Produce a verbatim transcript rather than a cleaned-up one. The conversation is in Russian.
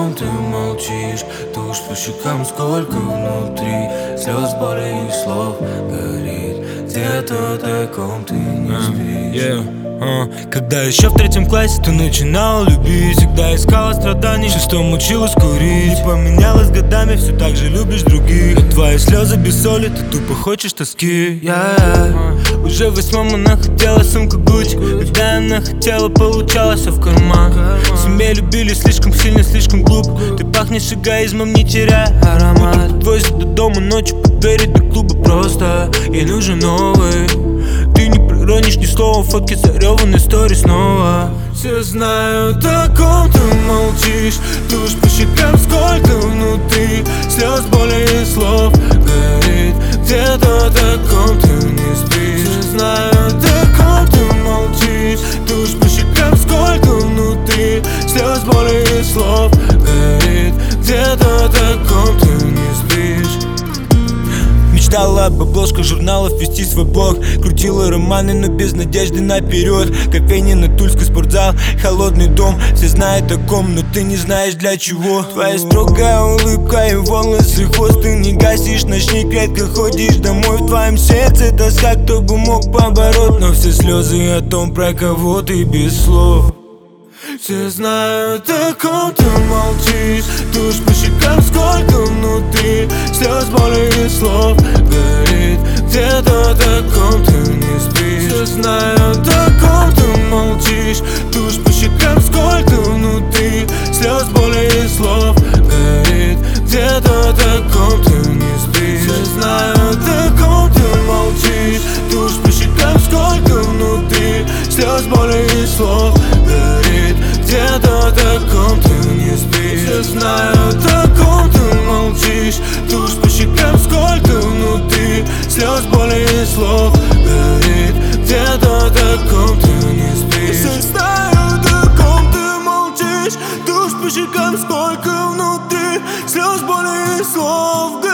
ком ты молчишь, тушь по щекам, сколько внутри слез, боли и слов горит где-то тайком, ты не спишь. yeah. Uh, когда еще в третьем классе ты начинала любить, всегда искала страданий, в шестом училась курить. Не поменялась годами, все так же любишь других. Но твои слезы без соли, ты тупо хочешь тоски. yeah. uh, Уже в восьмом она хотела сумку Гуччи. Когда она хотела, получалось все в карман. В семье любили слишком сильно, слишком глупо. Ты пахнешь эгоизмом, не теряя аромат. Подвозят до дома ночью, по двери до клуба. Просто ей нужен новый. Ты не проронишь ни слова, фотки зареваны, стори снова. Все знают, о ком ты молчишь, тушь по щекам, сколько внутри слез, боли и слов горит где-то тайком, ты не спишь. Все знают, о ком ты молчишь, тушь по щекам, сколько внутри слез, боли и слов горит где-то тайком, ты не спишь. Мечтала об обложках журналов, вести свой блог. Крутила романы, но без надежды наперед. Кофейня на Тульской, спортзал, холодный дом. Все знают о ком, но ты не знаешь для чего. Твоя строгая улыбка и волосы, хвост. Ты не гасишь ночник, редко ходишь домой. В твоем сердце тоска, кто бы мог побороть. Но все слезы о том, про кого ты без слов. Все знают, о ком ты молчишь, тушь по щекам, сколько внутри слез, боли и слов горит где-то тайком, ты не спишь. Все знают, о ком ты молчишь, тушь по щекам, сколько внутри слез, боли и слов горит где-то тайком, ты не спишь. Все знают, о ком ты молчишь, тушь по щекам, сколько внутри слез, боли и слов горит где-то тайком, ты не спишь. Все знают, о ком ты молчишь, тушь по щекам, сколько внутри слез, боли и слов горит где-то тайком, ты не спишь. Все знают, о ком ты молчишь, тушь по щекам, сколько внутри слез, боли и слов горит.